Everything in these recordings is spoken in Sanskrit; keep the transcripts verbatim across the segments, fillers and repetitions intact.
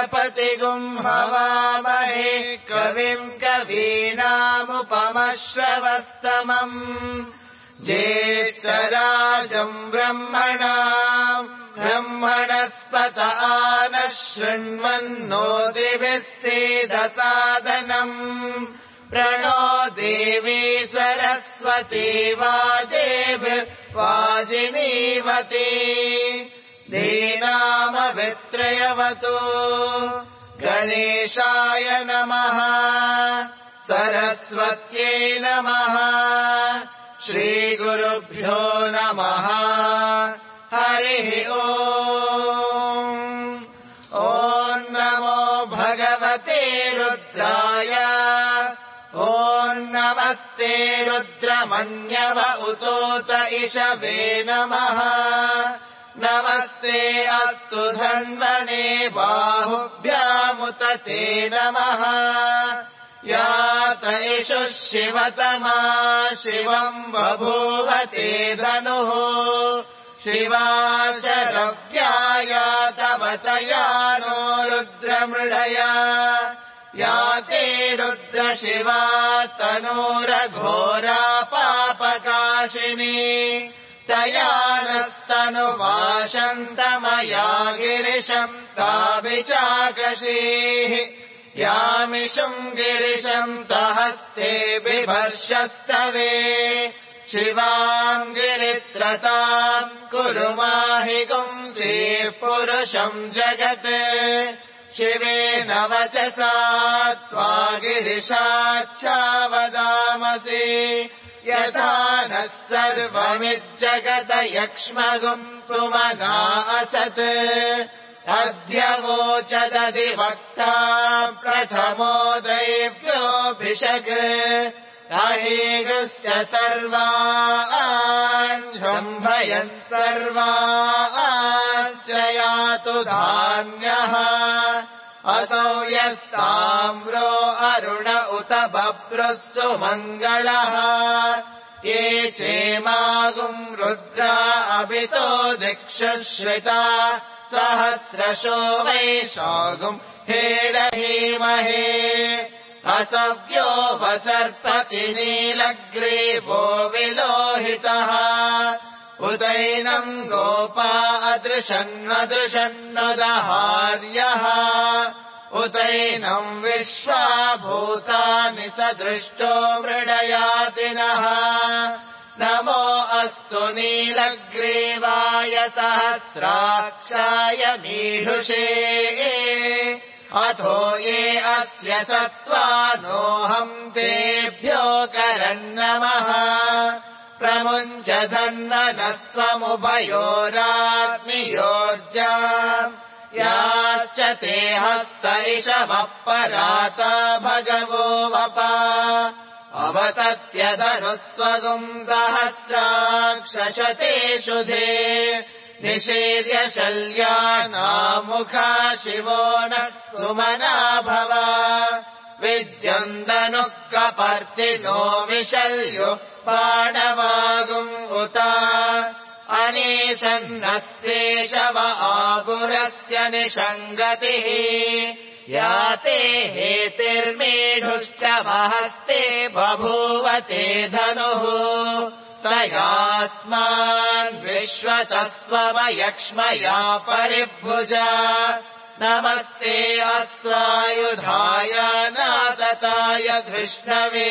गणपतिगुम् हवामहे कविम् कवीनामुपमश्रवस्तमम् ज्येष्ठराजम् ब्रह्मणाम् ब्रह्मणस्पत नः शृण्वन्नो दिभिः सीदसादनम् प्रणो देवी सरस्वती वाजेभिर्वाजिनीवती धीनामवित्रयवतु गणेशाय नमः सरस्वत्यै नमः श्रीगुरुभ्यो नमः हरिः ओम् ॐ नमो भगवते रुद्राय ॐ नमस्ते रुद्रमन्यव उतोत इषवे नमः नमस्ते अस्तु धन्वने बाहुभ्यामुत ते नमः यात इषु शिवतमा शिवम् बभूव ते धनुः शिवा शरव्यायातवतया नो रुद्रमृडया या ते रुद्रशिवा तनूरघोरा पापकाशिनी तया नस्तनुवाशन्तमया गिरिशम् ताभिचाकशीः यामिषुम् गिरिशम् तहस्ते बिभर्षस्तवे शिवाम् गिरित्रताम् कुरु माहि पुंसीः पुरुषम् जगत् शिवेन वचसा त्वा गिरिशाच्छावदामसि यथा नः सर्वमिज्जगत यक्ष्मगुम् सुमना असत् अद्य वोचदधिवक्ता प्रथमो दैव्योऽभिषक् अहेगुश्च सर्वान् शम्भयन् सर्वान् यातु धान्यः असौ यस्ताम्रो अरुण उत बभ्रुः सुमङ्गलः ये चेमागुम् रुद्रा अभितो दिक्षुश्रिता सहस्रशो वैशागुम् हेडहीमहे असव्यो वसर्पति नीलग्रीवो विलोहितः उदैनम् गोपा अदृशन्नदृशन्नदहार्यः उदैनम् विश्वा भूतानि सदृष्टो मृडयातिनः नमो अस्तु नीलग्रीवाय सहस्राक्षाय मीढुषे अथो ये अस्य सत्त्वानोऽहम् तेभ्यो करन्नमः प्रमुञ्च धन्वनस्त्वमुभयोरात्मियोर्जा याश्च ते हस्त इषवः पराता भगवो वपा अवतत्यधनुस्वगुम् सहस्राक्षशतेषु धे निषेर्य शल्यानामुखा शिवो नः सुमना भव विज्यन्दनुः कपर्दिनो विशल्यो पाणवागुम् उत अनेशन्नस्येषव आपुरस्य निषङ्गतिः याते हेतिर्मेढुश्च महस्ते बभूव ते धनुः तयास्मान् विश्वतस्त्वमयक्ष्मया परिभुजा नमस्ते अस्त्वायुधाय नादताय धृष्णवे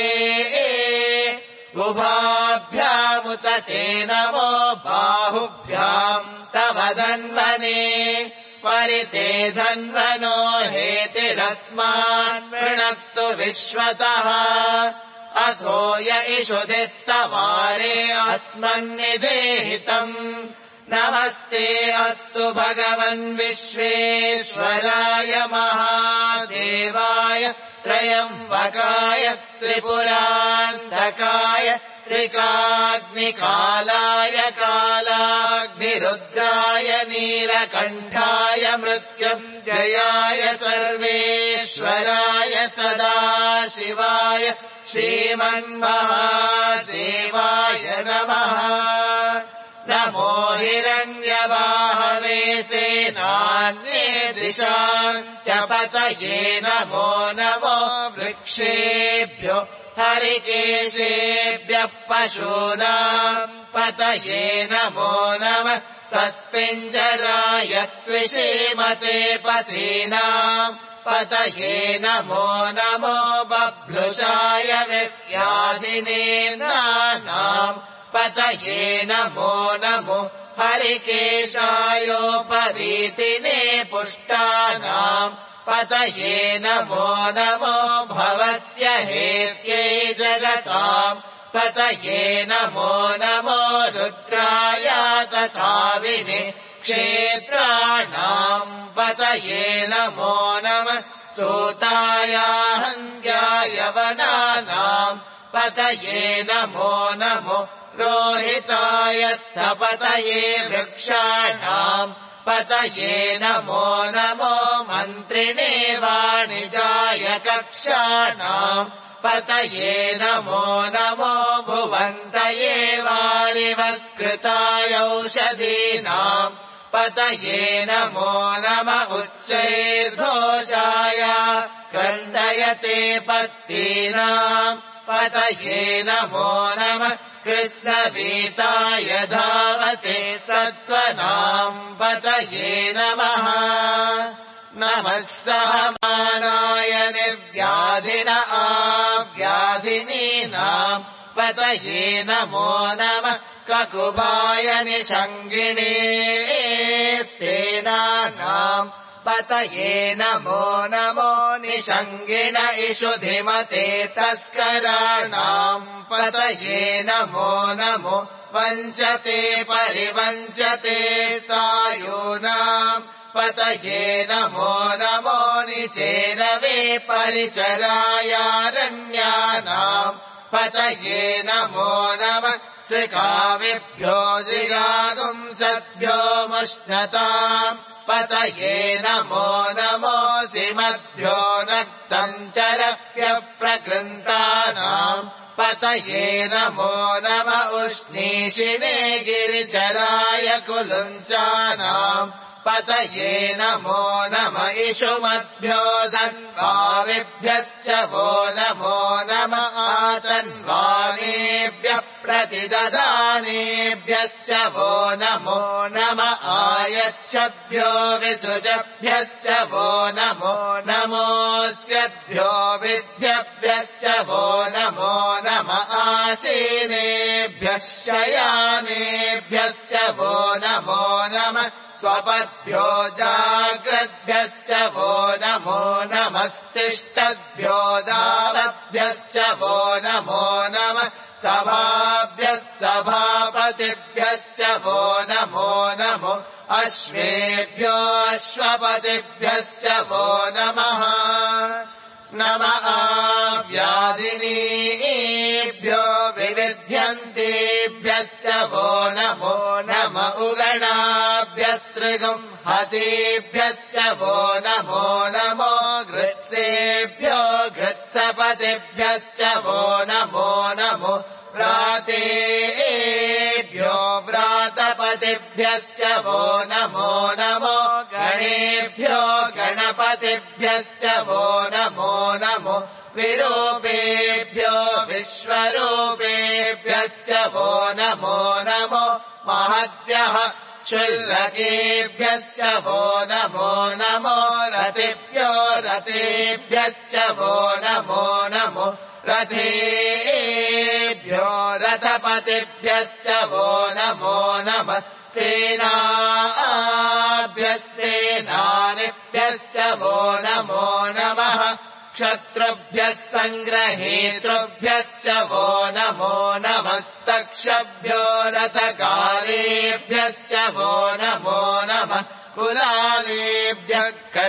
उभाभ्यामुत ते नमो बाहुभ्याम् तव धन्वने परिते धन्वनो हेतिरस्मान् वृणक्तु विश्वतः अथो य इषुधिस्तवारे अस्मन्निदेहितम् नमस्ते अस्तु भगवन् विश्वेश्वराय महादेवाय त्रयम्बकाय त्रिपुरान्तकाय त्रिकाग्निकालाय कालाग्निरुद्राय नीलकण्ठाय मृत्युञ्जयाय सर्वेश्वराय सदाशिवाय श्रीमन्महादेवाय नमः। नमो हिरण्यवाहवे सेनाय ईशान्ये दिशाम् च पतये नमो नमो वृक्षेभ्यो हरिकेशेभ्यः पशूनाम् पतये नमो नमः स्वस्मिञ्जराय त्विषीमते पतीनाम् पतये नमो नमो बभ्रुषाय विव्याधिनेन्द्राणाम् पतये नमो नमो हरिकेशायोपवीतिने पुष्टानाम् पतये नमो नमो भवस्य हेत्यै जगताम् पतये नमो नमो रुद्राय तथा विने क्षेत्राणाम् पतये नमो नमः सूताय हन्त्याय वनानाम् पतये नमो नमो रोहिताय स्थपतये वृक्षाणाम् पतये नमो नमो मन्त्रिणे वाणिजाय कक्षाणाम् पतये नमो नमो भुवन्तये वारिवस्कृताय औषधीनाम् पतये नमो नम उच्चैर्घोषाय क्रन्दयते पत्तीनाम् पतये नमो नमः कृष्णवीताय धावते सत्त्वनाम् पतये नमः नमः सहमानाय निर्व्याधिन आव्याधिनीनाम् पतये नमो नमः ककुभाय निषङ्गिणे स्तेनानाम् पतये नमो नमो निषङ्गिण इषुधिमते तस्कराणाम् पतये नमो नमो वञ्चते परिवञ्चते तायूनाम् पतये नमो नमो निचेरवे परिचरायारण्यानाम् पतये नमो नमः श्रिकाविभ्यो जिगागुंसद्भ्यो मुष्णताम् पतये नमो नमोऽसिमद्भ्यो नक्तम् चरप्यप्रकृन्तानाम् पतये नमो नम उष्णीषिणे गिरिचराय कुलुञ्चानाम् पतये नमो नम इषुमद्भ्यो धन्वाविभ्यश्च वो नमो नम आतन्वानेभ्यः प्रतिदधानेभ्यश्च वो नमो नम आयच्छभ्यो विसृजभ्यश्च वो नमो नमोऽस्यभ्यो विद्यभ्यश्च वो नमो नम आसीनेभ्यः शयानेभ्यश्च वो नमो नम स्वपद्भ्यो जाग्रद्भ्यश्च वो नमो नमस्तिष्ठद्भ्यो दावद्भ्यश्च वो नमो नमः सभाभ्यः सभापतिभ्यश्च वो नमो नमो अश्वेभ्यो अश्वपतिभ्यश्च वो नमः नम आव्याधिनीभ्यो विविध्यन्तेभ्यश्च वो नमो नम उगणाभ्यस्त्रिगुम् हतेभ्यश्च वो नमो नमो घृत्सेभ्यो घृत्सपतिभ्यश्च वो नमो नमो व्रातेभ्यो व्रातपतिभ्यश्च वो नमो नमो गणेभ्यो गणपतिभ्यश्च वो नमो नमो विरूपेभ्यो विश्वरूपेभ्यश्च वो नमो नमो महद्भ्यः क्षुल्लकेभ्यश्च वो नमो नमो रतिभ्यो रतेभ्यश्च वो नमो नमो रथेभ्यो रथपतिभ्यश्च वो नमो नमः सेनाभ्यस्तेनानिभ्यश्च वो नमो नमः क्षत्रुभ्यः सङ्ग्रहेतृभ्यश्च वो नमो नमस्तक्षभ्यो रथकारेभ्यश्च वो नमो नमः कुलालेभ्यः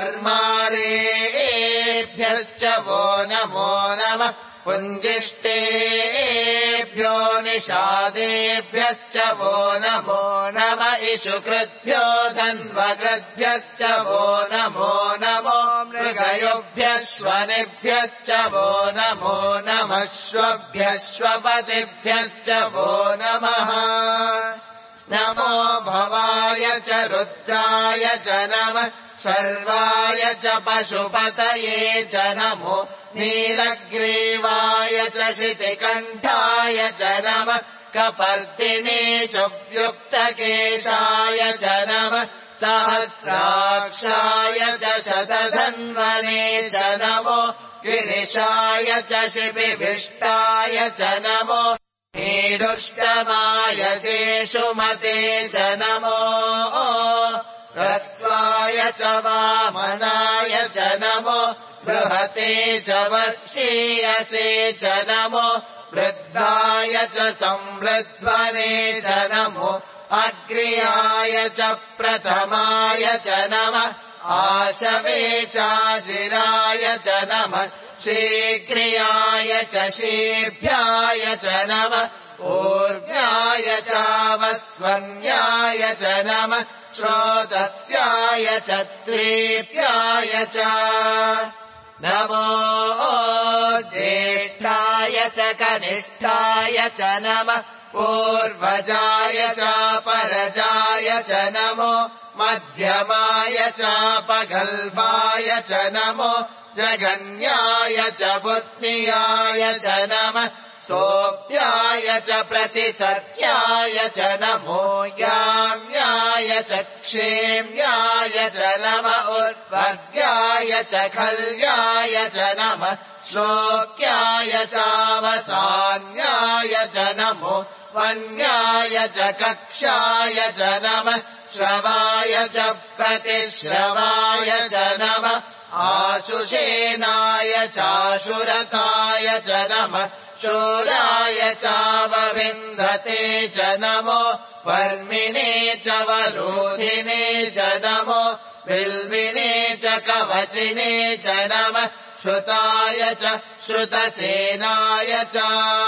कर्मारेभ्यश्च वो नमो नमः पुञ्जिष्टेभ्यो निषादेभ्यश्च वो नमो नम इषुकृद्भ्यो धन्वकृद्भ्यश्च वो नमो नमो मृगयोभ्यश्वनिभ्यश्च वो नमो नमः श्वभ्यश्वपतिभ्यश्च वो नमः नमो भवाय च रुद्राय च नमः सर्वाय च पशुपतये च नमो नीलग्रीवाय च शितिकण्ठाय च नमः कपर्दिने चुव्युक्तकेशाय च नमः सहस्राक्षाय च शतधन्वने च नमो गिरिशाय च शिबिभिष्टाय च नमो नीडुष्टमाय चेषुमते च नमो रत्वाय च वामनाय च नमो बृहते च वर्षीयसे च नमो वृद्धाय च संवृध्वने च नमो अग्र्याय च प्रथमाय च नमः आशवे चाजिराय च नमः शीघ्रियाय च शीभ्याय च नमः ऊर्व्याय चावस्वन्याय च नमः श्रोतस्याय च त्वेभ्याय च नमो ज्येष्ठाय च कनिष्ठाय च नमः पूर्वजाय च परजाय च नमो मध्यमाय च पगल्भाय च नमो जगन्याय च पुत्न्याय च नमः सोऽप्याय च प्रतिसर्याय च नमो याम्याय च क्षेम्याय च नमः उर्वर्ग्याय च खल्याय च नमः श्लोक्याय चावसान्याय च नमो वन्याय च कक्षाय च नमः श्रवाय च प्रतिश्रवाय च नमः आशुषेनाय चाशुरताय च नमः शूराय चावविन्धते च नमो वर्मिणे च वरोधिने च नमो बिल्विने च कवचिने च नमः श्रुताय च श्रुतसेनाय च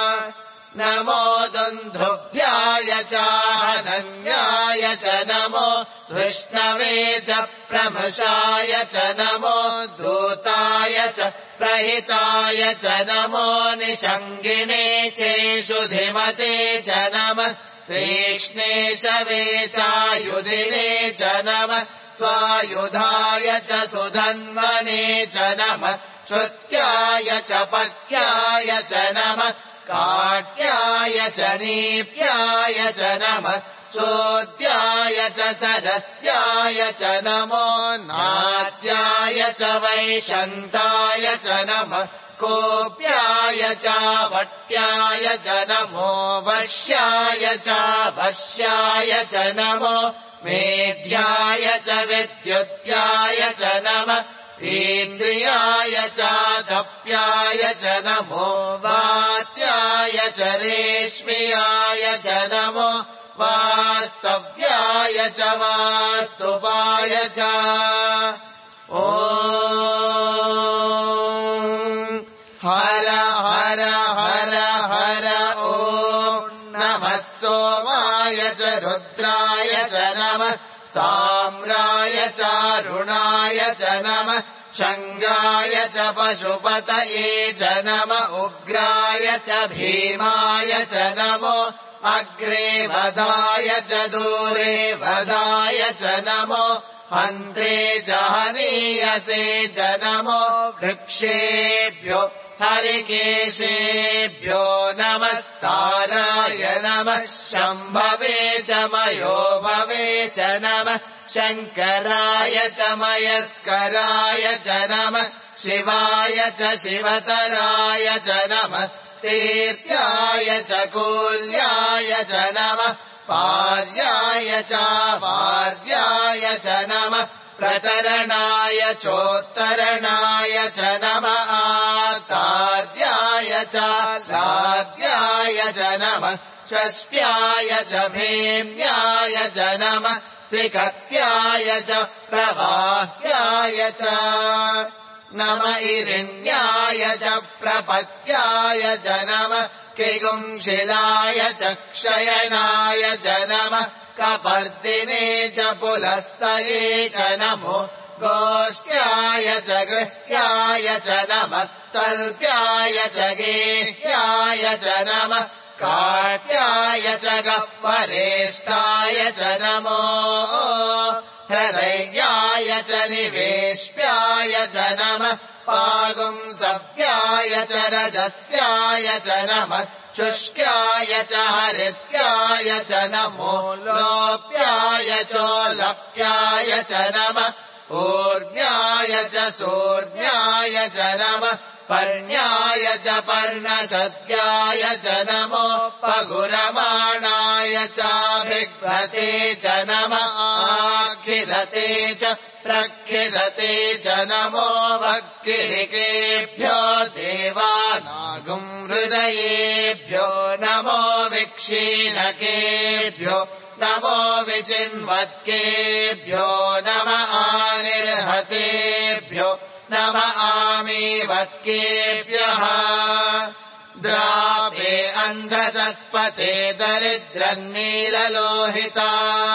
नमो दुन्धुभ्याय च हनन्याय च नमो धृष्णवे च प्रमशाय च नमो दूताय च प्रहिताय च नमो निषङ्गिने चेषुधिमते च नमः श्रीक्ष्णेशवे चायुधिने च नमः स्वायुधाय च सुधन्वने च नमः श्रुत्याय च पक्याय च नमः काट्याय च नीप्याय च नमः चोद्याय च सरस्याय च नमो नाट्याय च वैशन्ताय च नमः कोप्याय च वट्याय च नमो वश्याय च भष्याय च नमो मेध्याय च विद्युत्याय च नमः इन्द्रियाय च दप्याय च नमो वात्याय च रेश्म्याय च नमो वास्तव्याय च वास्तुपाय च ॐ हर हर हर हर ॐ नमः सोमाय च रुद्राय च नमः ताम्राय चारुणाय च नमः शङ्गाय च पशुपतये च नमः उग्राय च भीमाय च नमो अग्रे वदाय च दूरे वदाय च नमो हन्त्रे च हनीयसे च नमो वृक्षेभ्यो हरिकेशेभ्यो नमस्ताराय नमः शम्भवे च मयो भवे च नमः शङ्कराय च मयस्कराय च नमः शिवाय च शिवतराय च नमः सेव्याय च कूल्याय च नमः पार्याय च पार्याय च नमः प्रतरणाय चोत्तरणाय च नमः आतार्याय च लाद्याय च नमः षष्ट्याय च भेम्याय च नमः त्रिकत्याय च प्रवाह्याय च नम इरिण्याय च प्रपत्याय च नमः किगुंशिलाय च क्षयनाय च नमः कपर्दिने च पुलस्तये च नमो गोष्ठ्याय च गृह्याय च नमस्तल्प्याय च गेह्याय च नमः काट्याय च गह्वरेष्ठाय च नमो हृदयाय च निवेश्याय च नमः पागुंसव्याय च रजस्याय च नमः शुष्क्याय च हरित्याय च नमो लोप्याय चोलप्याय च नमः ऊर्ण्याय च सूर्ण्याय च नमः पर्ण्याय च पर्णसद्याय च नमो पगुरमाणाय चाभिघ्नते च नमः आखिलते च प्रखिलते च नमो भक्तिरिकेभ्यो देवानागुम् हृदयेभ्यो नमो विक्षीणकेभ्यो नमो विचिन्वत्केभ्यो नम आनिर्हतेभ्यो नम आमीवत्केभ्यः द्रापे अन्धसस्पते दरिद्रन्नीललोहिता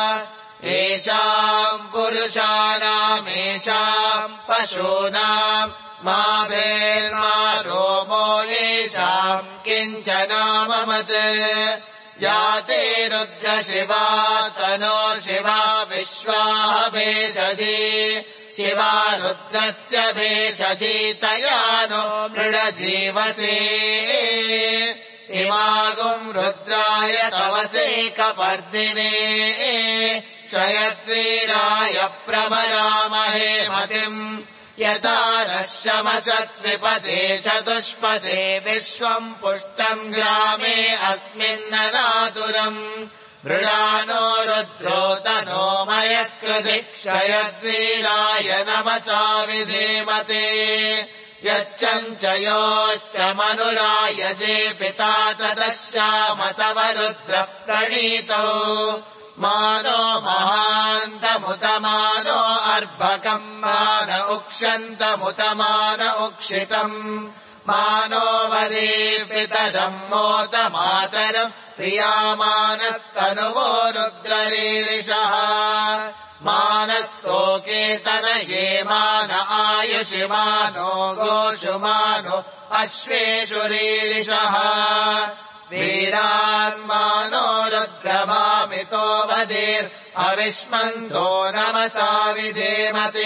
येषाम् पुरुषाणामेषाम् पशूनाम् मा भेर्मा रोमो येषाम् किञ्चनाममत् या ते रुद्रशिवा तनो शिवा विश्वाः भेषजी शिवा रुद्रस्य भेषजी तया नो मृडजीवसे इमागुम् रुद्राय तवसे कपर्दिने क्षयत्रीराय प्रभरामहे मतिम् यथा नः शमचत्रिपदे चतुष्पदे विश्वम् पुष्टम् ग्रामे अस्मिन्ननातुरम् मृडानो रुद्रो तनो मयस्कृति क्षयद्वीराय नमसा विधेमते यच्चञ्चयोश्च मनुरायजे पिता ततश्यामतव रुद्र प्रणीतौ मानो महान्तमुतमानो अर्भकम् मान उक्षन्तमुतमान उक्षितम् मानो वदे पितरम् मोदमातरम् प्रियामानस्तनुवो रुद्ररीरिषः मानस्तोकेतनये मान आयुषि मानो गोषु मानो अश्वेषु रीरिषः वीरान्मानो रुद्रभामितो वदेर् अविष्मन्तो नमसा विधेमते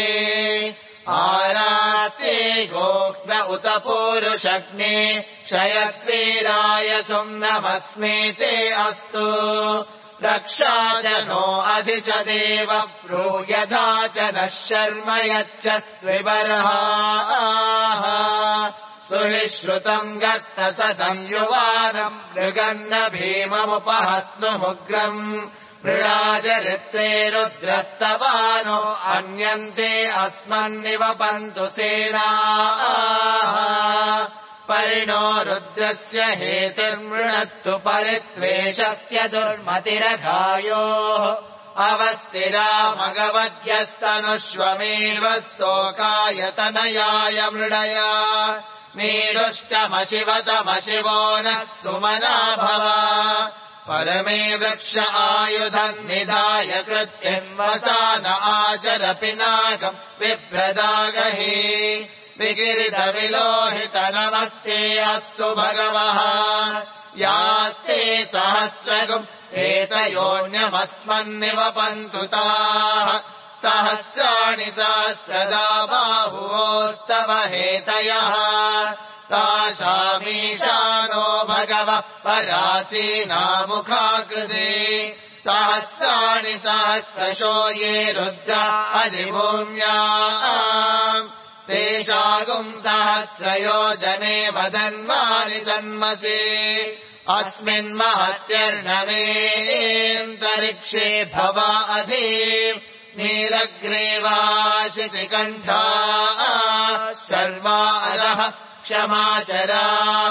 आराते गोक्ष्ण उत पूरुषग्ने क्षयद्वीराय सुम्नमस्मेते अस्तु रक्षा च नो अधि च देव ब्रूयधा च नः शर्म यच्च द्विबर्हाः सुहिश्रुतम् गर्तसदम् युवानम् मृगन्न भीममुपहत्नुमुग्रम् मृडाचरित्रे रुद्रस्तवानो अन्यन्ते अस्मन्निवपन्तु सेनाः परिणो रुद्रस्य हेतिर्मृणत्तु परित्वेषस्य दुर्मतिरघायोः अवस्थिरा मगवद्यस्तनुष्वमेव स्तोकायतनयाय मृडया मीडुष्टमशिवतमशिवो नः सुमना भव परमे वृक्ष आयुधम् निधाय कृत्यम् वसान आचर पिनाकम् बिभ्रदागहि विगिरितविलोहित नमस्ते अस्तु भगवः यास्ते सहस्रगुम् एतयोऽन्यमस्मन्निवपन्तु ताः सहस्राणि सहस्रदा बाहुवोस्तव हेतयः तासामीशानो भगवः पराचीनामुखाकृते सहस्राणि सहस्रशो ये रुद्रा अधिभूम्याम् तेषागुम् सहस्रयोजने वदन्वानि तन्मसे अस्मिन्महत्यर्णवेऽन्तरिक्षे भवा अधि नीलग्रीवाशितिकण्ठा शर्वा अधः क्षमाचराः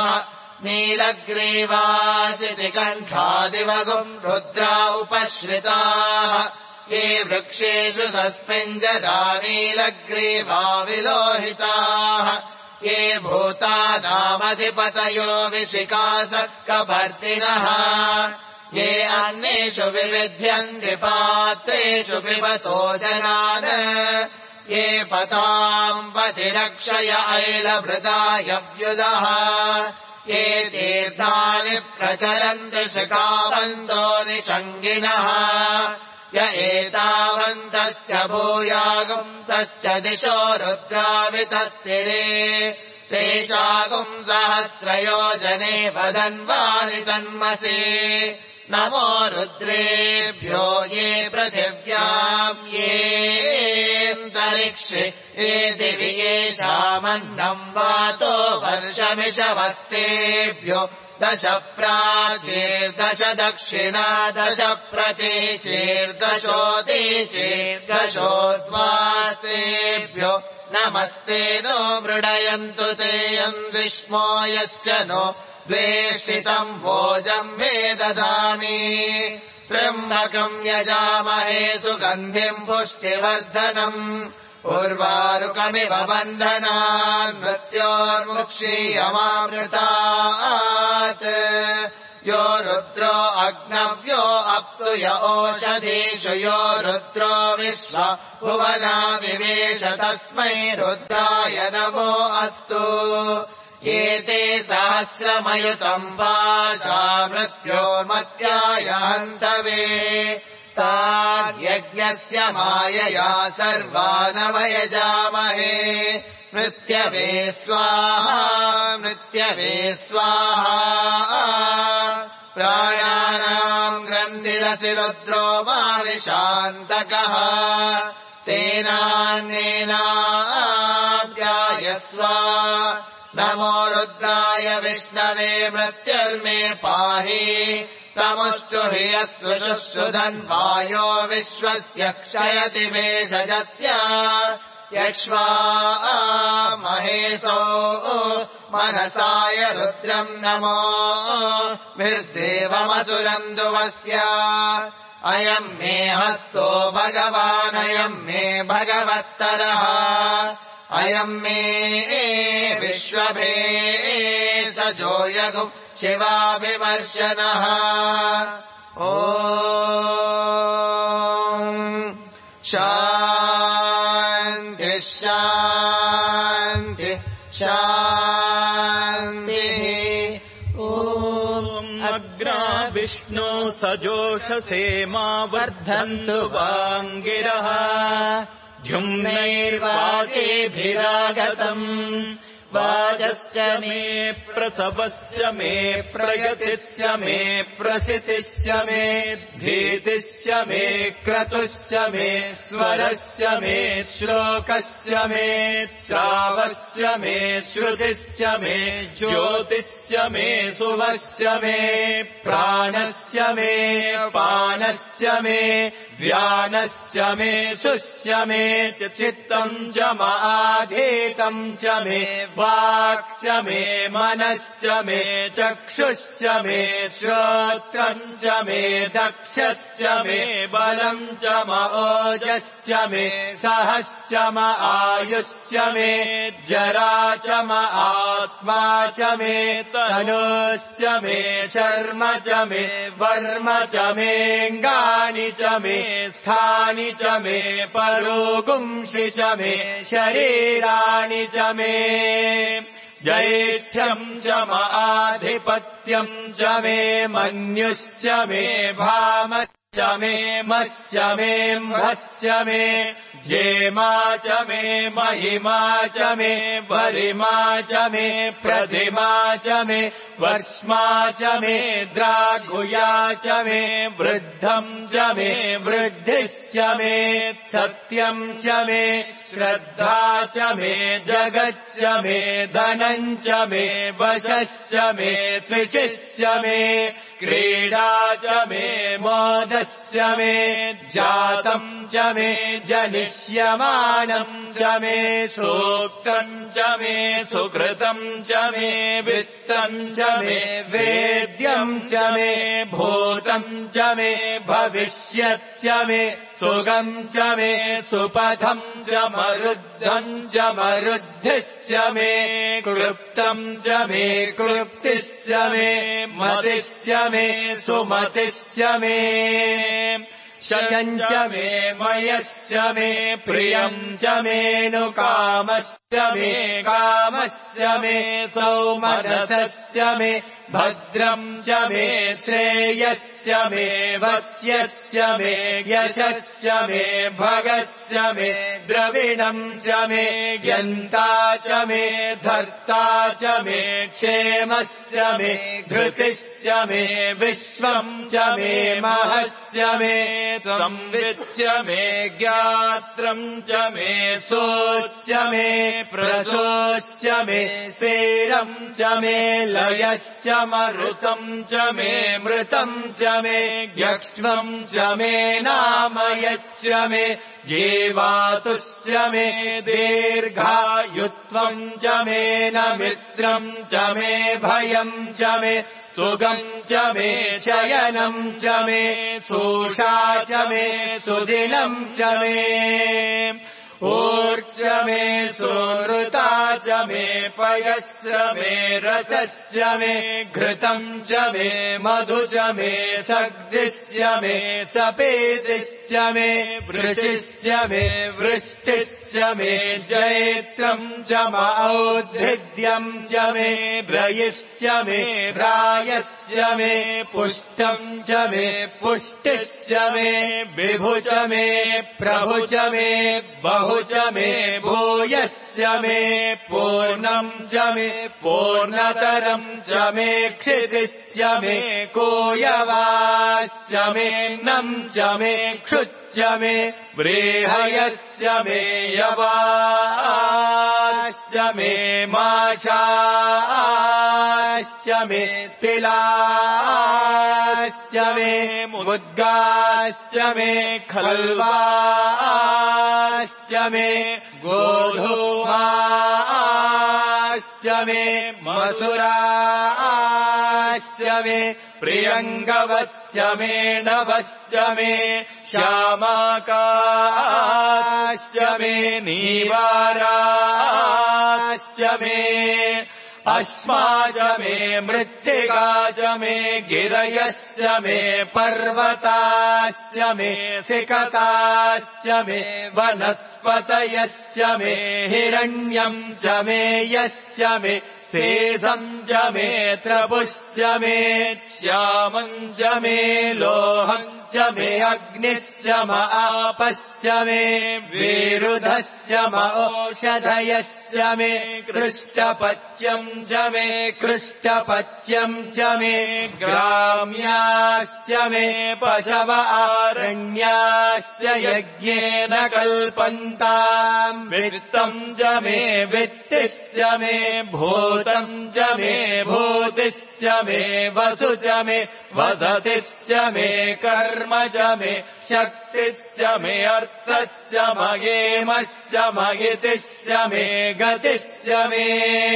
नीलग्रीवाशितिकण्ठादिवगुम् रुद्रा उपश्रिताः ये वृक्षेषु सस्मिञ्जरा नीलग्रीवा विलोहिताः ये भूतानामधिपतयो विशिखासः कभर्दिनः ये अन्येषु विविध्यन्ति पात्रेषु पिबतो जनान् ये पताम् पतिरक्षय ऐलभृदाय व्युदः ये तीर्थानि प्रचरन्ति शिखावन्तो निषङ्गिणः य एतावन्तस्य भूयागुम् तश्च दिशो रुद्रावितस्तिरे तेषागुम् सहस्रयोजने वदन्वानि तन्मसि नमो रुद्रेभ्यो ये पृथिव्याम् येऽन्तरिक्षे ये दिवि येषामन्नम् वातो वर्षमिषवस्तेभ्यो दश प्राचीर्दश दक्षिणा दश प्रतीचीर्दशोदीचीर्दशोद्वास्तेभ्यो नमस्ते नो मृडयन्तु ते यन्द्विष्मो यश्च नो द्वेषितम् भोजम् मे ददामि त्र्यम्बकम् यजामहे सुगन्धिम् पुष्टिवर्धनम् उर्वारुकमिव बन्धनान् मृत्योर्मुक्षीयमामृतात् यो रुद्रो अग्नव्यो अप्सु य ओषधीषु यो रुद्रो विश्व भुवना विवेश तस्मै रुद्राय नमो अस्तु एते सहस्रमयुतम् वाचा मृत्योर्मत्याय हन्तवे तार्यज्ञस्य मायया सर्वानवयजामहे मृत्यवे स्वाहा मृत्यवे स्वाहा प्राणानाम् ग्रन्थिरसि रुद्रो माविशान्तकः तेनान्येनाप्यायस्व नमो रुद्राय विष्णवे मृत्युर्मे पाहि तमुष्टु ह्रियस्सु शुश्रुधन्वायो विश्वस्य क्षयति भेषजस्य यक्ष्वा महेशो मनसाय रुद्रम् नमो भिर्देवमसुरन्दुवस्य अयम् मे हस्तो भगवानयम् मे भगवत्तरः अयम् मे विश्वभेषजो यगुम् शिवाभिवर्षणः ॐ शान्ति शान्ति शान्तिः ॐ अग्रा विष्णो सजोषसे मा वर्धन्तु वाङ्गिरः द्युम्नैर्वाचेभिरागतम् वाचश्च मे प्रसवस्य मे प्रगतिश्च मे प्रसितिश्च मे धीतिश्च मे क्रतुश्च मे स्वरश्च मे श्लोकश्च मे श्रावश्च मे श्रुतिश्च मे ज्योतिश्च मे सुवश्च मे प्राणश्च मे पानश्च मे व्यानश्च मे शुश्च मे चित्तम् च माधीतम् च मे वाक् च मे मनश्च मे चक्षुश्च मे श्रोत्रम् च मे दक्षश्च मे बलम् च ओजश्च मे सहश्च म आयुश्च मे जरा च म आत्मा च मे तनोश्च मे शर्म च मे वर्म च मेऽङ्गानि च मे स्थानि च मे परोगुंषि च मे शरीराणि च मे ज्येष्ठ्यम् च माधिपत्यम् च मे मन्युश्च मे भामश्च मे मश्च मे म्भश्च मे जेमा च मे महिमा च मे वरिमा च मे प्रधिमा च मे वर्ष्मा च मे द्राघुया च मे वृद्धम् च मे वृद्धिश्च मे सत्यम् च मे श्रद्धा च मे जगच्च मे धनम् च मे वशश्च मे त्विषिश्च मे क्रीडा च मे मोदश्च मे जातम् च मे जनिष्यमानम् च मे सूक्तम् च मे सुकृतम् च मे वित्तम् च मे वेद्यम् च मे भूतम् च मे भविष्यच्च मे सुगम् च मे सुपथम् च मरुद्धम् च मरुद्धिश्च मे क्लृप्तम् च मे क्लृप्तिश्च मे मतिश्च मे सुमतिश्च मे शयम् च मे मयश्च मे प्रियम् च मेऽनुकामश्च मे कामस्य मे सौमनसस्य मे भद्रम् च मे श्रेयस्य मे वस्यस्य मे यशस्य मे भगस्य मे द्रविणम् च मे यन्ता च मे धर्ता च मे क्षेमस्य मे धृतिस्य मे विश्वम् च मे महस्य मे संविच्य मे ज्ञात्रम् च मे सोऽस्य मे प्रसोऽस्य मे स्फेरम् च मे लयस्य मरुतम् च मे मृतम् च मे यक्ष्मम् च मे नामयच्च मे जीवातुस्य मे दीर्घायुत्वम् च मे न मित्रम् च मे भयम् च मे सुगम् च मे शयनम् च मे सोषा च मे सुदिनम् च मे ऊर्च मे सुहृता च मे पयस्य मे रसस्य मे घृतम् च मे मधु च मे सग्धिस्य मे सपेतिश्च मे वृषिश्च मे वृष्टिश्च मे जैत्रम् च औद्भिद्यम् च मे रयिश्च मे रायस्य मे पुष्टम् च मे पुष्टिश्च मे विभु च मे प्रभु च मे बहु च मे भूयस्य मे पूर्णम् च मे पूर्णतरम् च मे क्षितिश्च मे कोयवास्य मे नम् च मे क्षुच्च मे व्रीहयस्य मे यवास्य मे माशास्य मे तिलास्य मे मुद्गास्य मे खल्वास्य मे गोधूमास्य मे मसुरास्य मे प्रियङ्गवस्य मे नवस्य मे श्यामाकास्य मे नीवारास्य मे अश्मा च मे मृत्तिका च मे गिरयस्य मे पर्वतास्य मे सिकतास्य मे वनस्पतयस्य मे हिरण्यम् च मे यस्य मे सेसम् च मे त्रपुश्च मे श्यामम् च मे लोहम् च मे अग्निश्च म आपस्य मे विरुधस्य म औषधयस्य मे कृष्टपच्यम् च मे कृष्टपच्यम् च मे ग्राम्यास्य मे पशव आरण्यास्य यज्ञेन कल्पन्ताम् वित्तम् च मे वित्तिश्च मे भूतम् च मे भूतिश्च मे वसु च मे वसतिश्च मे कर्म च मे शक्तिश्च मे अर्थश्च मयेमश्च मयितिश्च मे गतिश्च मे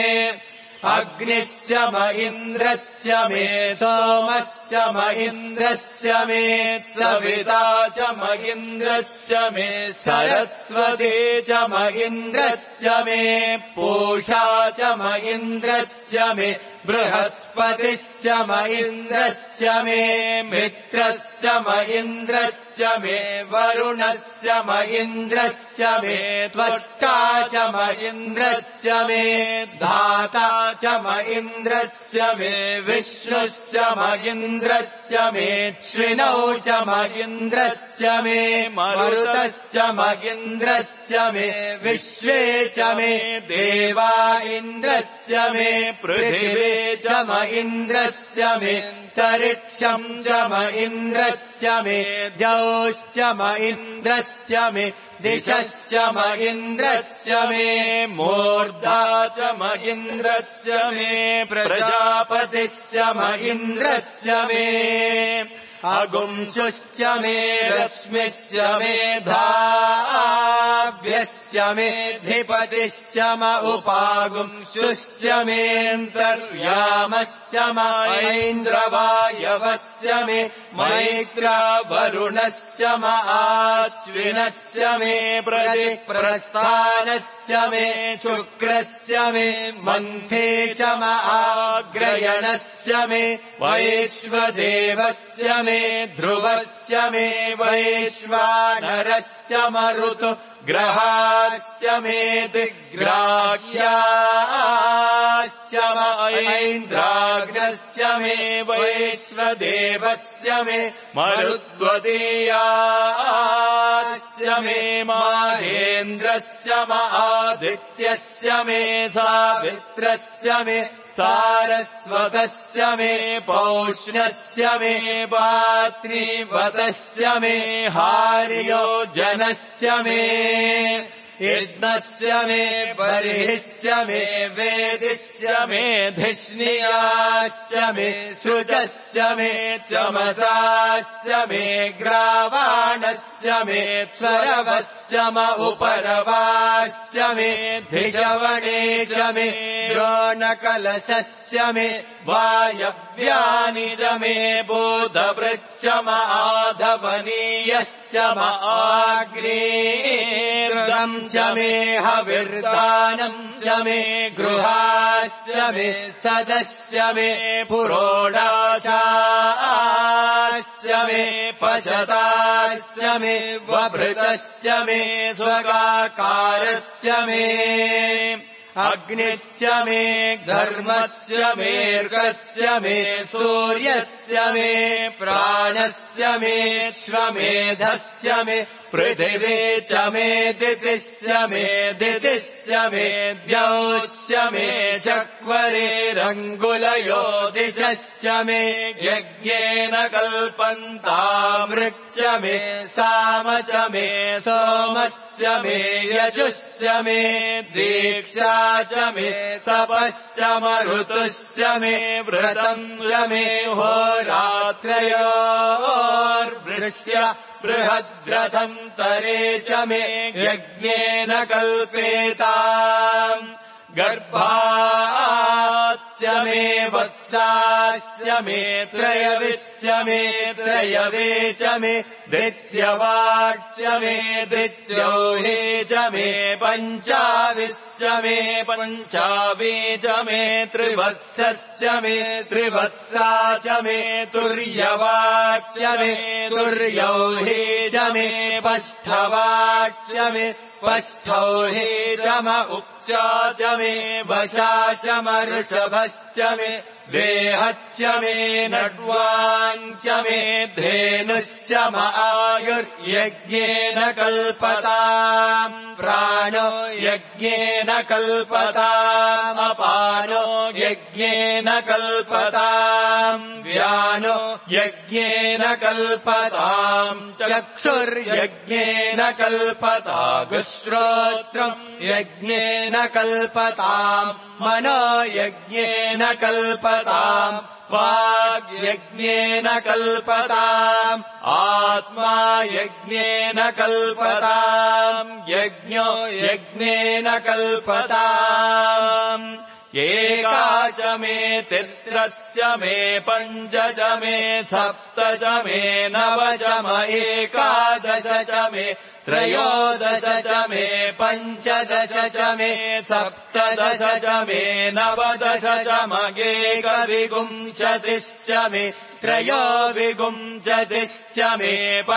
अग्निश्च म इन्द्रस्य मे सोमश्च म इन्द्रस्य मे सविता च म इन्द्रस्य मे सरस्वती च म इन्द्रस्य मे पूषा च म इन्द्रस्य मे बृहस्पतिश्च म इन्द्रस्य मे मित्रस्य म इन्द्रस्य मे वरुणस्य म इन्द्रस्य मे त्वष्टा च म इन्द्रस्य मे धाता च म इन्द्रस्य मे विष्णुश्च म इन्द्रस्य मे श्विनौ च म इन्द्रस्य मे मरुतश्च म इन्द्रस्य मे विश्वे च मे देवा इन्द्रस्य मे पृथिवी च म इन्द्रस्य मे तरिक्षम् च म इन्द्रस्य मे द्यौश्च म इन्द्रस्य मे दिशश्च म इन्द्रस्य मे मूर्धा च म इन्द्रस्य मे प्रजापतिश्च म इन्द्रस्य मे अगुंशुश्च मे रश्मिश्च मे धाभ्यश्च मे धिपतिश्च म उपागुंशुश्च मेऽन्तर्यामश्च म ऐन्द्रवायवस्य मे मैत्रा वरुणस्य म आश्विनस्य मे प्रतिप्रस्थानस्य मे शुक्रस्य मे मन्थे च म आग्रयणस्य मे वैश्वदेवस्य मे मे ध्रुवस्य मे वैश्वानरस्य मरुतो ग्रहास्य मे दिग्राह्याश्च ऐन्द्राग्नस्य मे वैश्वदेवस्य मे मरुद्वदेयास्य मे माहेन्द्रस्य आदित्यस्य मे सावित्रस्य मे सारस्वतस्य मे पौष्ण्यस्य मे पात्रीवतस्य मे हार्योजनस्य मे यज्ञस्य मे बर्हिस्य मे वेदिस्य मे धिष्णियास्य मे सृजस्य मे चमसास्य मे ग्रावाणस्य मे स्वरवस्य म उपरवास्य मे धिषवणेश मे द्रोणकलशस्य मे वायव्यानि च मे बोधवृच्च माधवनीयश्च माग्नेर्गम् च मे हविर्दानम् च मे गृहाश्च मे सदस्य मे पुरोडाशाश्च मे पशताश्च मे वभृतश्च मे स्वगाकारस्य मे अग्निश्च मे धर्मस्य मेऽर्कस्य मे सूर्यस्य मे प्राणस्य मे श्वमेधस्य मे पृथिवी च मे दितिश्च मे दितिश्च मे द्यौश्च मे शक्वरेरङ्गुलयो दिशश्च मे यज्ञेन कल्पन्तामृक् च मे साम च मे सोमस्य मे यजुश्च मे दीक्षा च मे तपश्च मरुतुश्च मे व्रतम् च मे होरात्रयोर्वृष्ट्य बृहद्रथम् तरे च मे यज्ञेन कल्पेताम् गर्भाश्च मे वत्साश्च मे त्रयविश्च मे त्रयवे च मे द्वितीयवाक्च मे द्वितीयोहे च मे पञ्चाविश्च मे पञ्चावे च मे त्रिवत्सश्च मे त्रिवत्सा च मे तुर्यवाक्च मे तुर्योहे च मे पष्ठवाक्च मे पष्ठौहे च म उक्चा च मे वशा च मऋषभश्च मे देहच्च मे नड्वाञ्च मे धेनुश्च म आयुर्यज्ञेन कल्पताम् प्राणो यज्ञेन कल्पताम् अपानो यज्ञेन कल्पताम् व्यानो यज्ञेन कल्पताम् चक्षुर्यज्ञेन कल्पताम् श्रोत्रम् यज्ञेन कल्पताम् मनो यज्ञेन कल्पताम् वाग्यज्ञेन कल्पताम् आत्मा यज्ञेन कल्पताम् यज्ञो यज्ञेन कल्पताम् एका च मे तिस्रस्य मे पञ्च च मे सप्त च मे नव च म एकादश च मे त्रयोदश च मे पञ्चदश च मे सप्तदश च मे नवदश च म एकविंशतिश्च मे त्रयोविंशतिश्च मे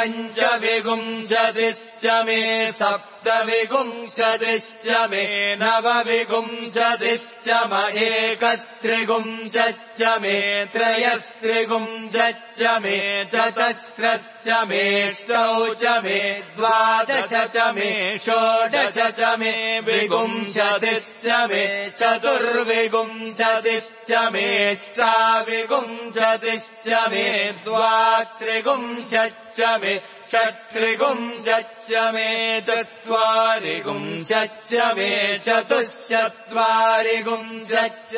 पञ्चविंशतिश्च मे सप्तविंशतिश्च मे नवविंशतिश्च म एकत्रिंशच्च मे त्रयस्त्रिंशच्च मे चतस्रश्च मेष्टौ च मे द्वादश च मे षोडश च मे विंशतिश्च मे चतुर्विंशतिश्च मेष्टाविंशतिश्च मे द्वात्रिंशच्च मे षट्त्रिंशच्च मे चत्वारिंशच्च मे चतुश्चत्वारिंशच्च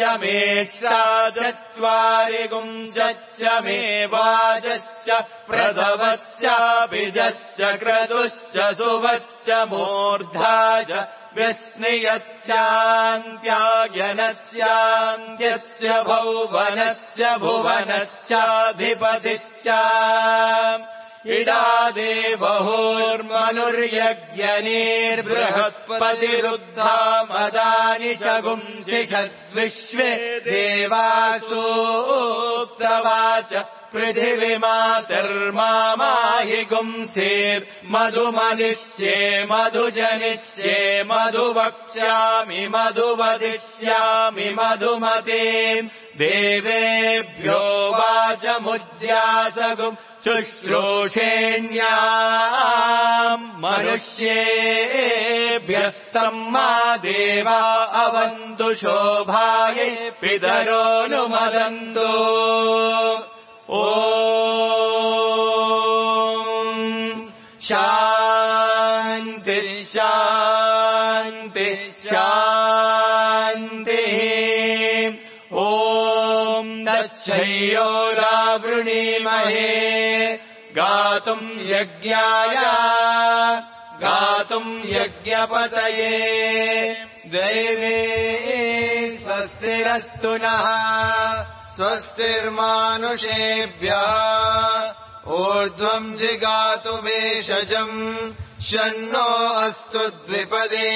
मेष्टाचत्वारिंशच्च मे वाजश्च प्रथवश्च बीजश्च क्रतुश्च सुवश्च मूर्धा च व्यस्नियस्यान्त्यायनस्यान्त्यस्य भुवनस्य भुवनस्याधिपतिश्च इडा देवहोर्मनुर्यज्ञनेर्बृहस्पतिरुद्धा मदानि च गुंसिषद्विश्वे देवासोक्तवाच पृथिवीमातर्माहि गुंसेर्मधुमदिष्ये मधुजनिष्ये मधुवक्ष्यामि मधुवदिष्यामि मधुमते देवेभ्यो वाचमुद्यासगुम् शुश्रूषेण्याम् मनुष्येभ्यस्तम् मा देवा अवन्तु शोभाये पितरोऽनुमदन्तु ॐ शान्ति शान्ति शान्तिः ॐ दच्छयोरावृणीमहे गातुम् यज्ञाय गातुम् यज्ञपतये दैवे स्वस्तिरस्तु नः स्वस्तिर्मानुषेभ्यः ऊर्ध्वम् जिगातु भेषजम् शन्नो अस्तु द्विपदे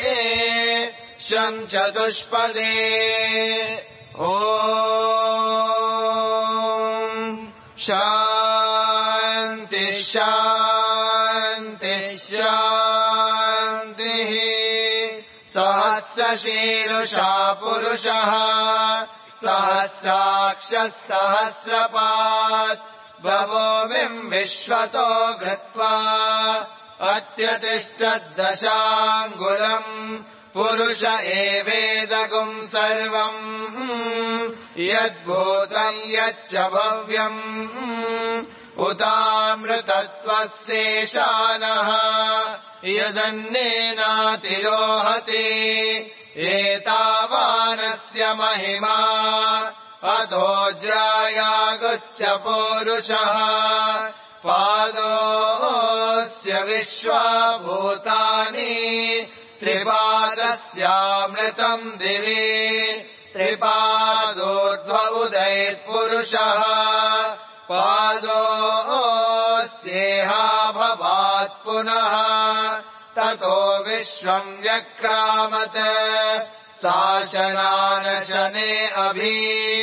शं चतुष्पदे ॐ शान्ति शान्ति शान्तिः सहस्रशीर्षा पुरुषः सहस्राक्षः सहस्रपात् द्ववोमिम् विश्वतो वृत्वा अत्यतिष्ठद्दशाङ्गुलम् पुरुष एवेदगुम् सर्वम् यद्भूतम् यच्च भव्यम् उतामृतत्वस्येषानः यदन्नेनातिरोहति एतावानस्य महिमा अधोज्रायागस्य पौरुषः पादोऽस्य विश्वाभूतानि त्रिपादस्यामृतम् दिवि त्रिपादोर्ध्व उदैर्पुरुषः पादोऽस्येहा भवात् पुनः ततो विश्वम् व्यक्रामत् शासनानशने अभि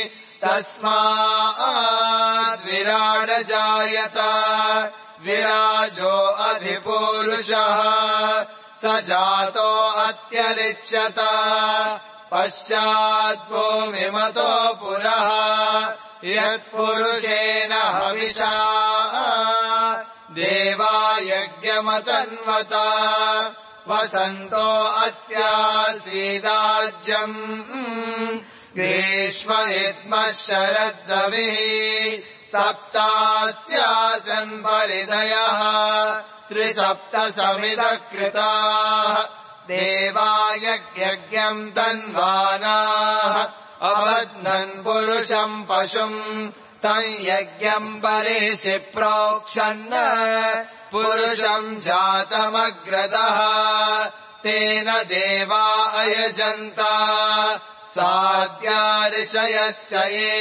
तस्माद्विराड जायत विराजो अधिपूरुषः स जातो अत्यरिच्यत पश्चाद्भूमिमतो पुरः यत्पुरुषेण हविषा देवा यज्ञमतन्वत वसन्तो अस्यासीदाज्यम् ग्रीष्महिद्मः शरद्दविः सप्तास्यासन् परिदयः त्रिसप्तसमिदकृताः देवा यज्ञम् तन्वानाः अबध्नन् पुरुषम् पशुम् तम् यज्ञम् परिषि प्रोक्षन् पुरुषम् जातमग्रदः तेन देवा अयजन्त साद्या ऋषयस्य ये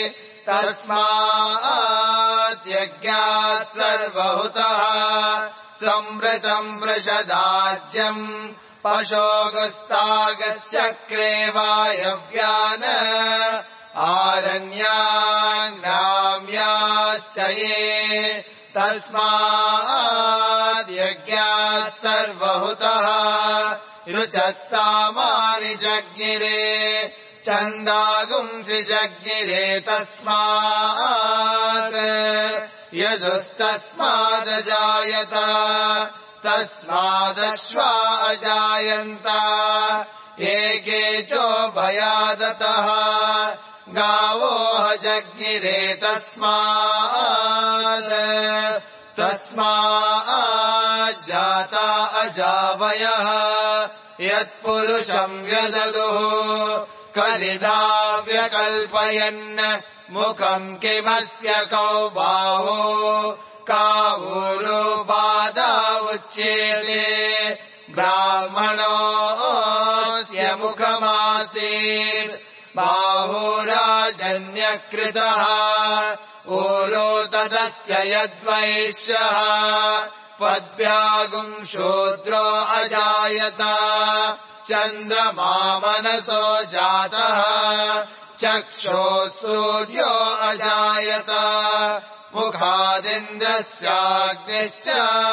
तस्मात् यज्ञात् सर्वहुतः संवृतम् वृषदाज्यम् पशोगस्तागश्चक्रे वायव्यान् आरण्याग्नाम्यास्य ये तस्मात् यज्ञात् सर्वहुतः रुचः सामानि जज्ञिरे छन्दागुंसि जज्ञिरे तस्मात् यजुस्तस्मादजायत तस्मादश्वा अजायन्त एके चोभयादतः गावो जज्ञिरे तस्मात् तस्माज्जाता अजावयः यत्पुरुषम् व्यददुः कलिदा व्यकल्पयन् मुखम् किमस्य कौ बाहो कावूरो बाधा उच्येते ब्राह्मणोऽस्य मुखमासीत् बाहुराजन्यकृतः ऊरो तदस्य यद्वैश्यः पद्भ्यागुम् शूद्रो अजायत चन्द्रमा मनसो जातः चक्षुः सूर्यो अजायत मुखादिन्द्रस्याग्निश्च